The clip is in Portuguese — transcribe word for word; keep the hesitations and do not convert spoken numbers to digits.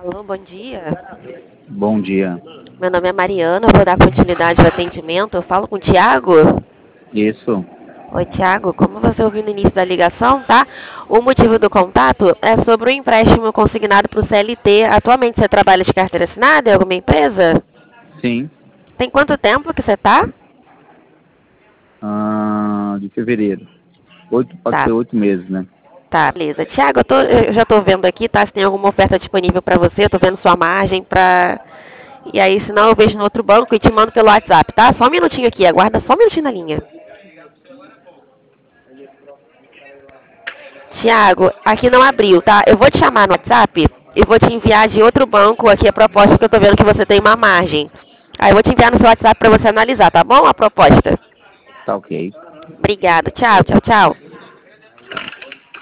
Alô, bom dia. Bom dia. Meu nome é Mariana, eu vou dar continuidade ao atendimento. Eu falo com o Tiago. Isso. Oi, Tiago. Como você ouviu no início da ligação, tá? O motivo do contato é sobre o empréstimo consignado para o C L T. Atualmente você trabalha de carteira assinada em alguma empresa? Sim. Tem quanto tempo que você tá? Ah, de fevereiro. Oito, pode Tá, ser oito meses, né? tá, beleza. Tiago, eu, tô- eu já tô vendo aqui, tá? Se tem alguma oferta disponível para você, eu tô vendo sua margem pra... E aí, senão eu vejo no outro banco e te mando pelo WhatsApp, tá? Só um minutinho aqui, aguarda só um minutinho na linha. Tiago, aqui não abriu, tá? Eu vou te chamar no WhatsApp e vou te enviar de outro banco aqui a proposta que eu tô vendo que você tem uma margem. Aí eu vou te enviar no seu WhatsApp para você analisar, tá bom? A proposta. Tá ok. Obrigada. Tchau, tchau, tchau.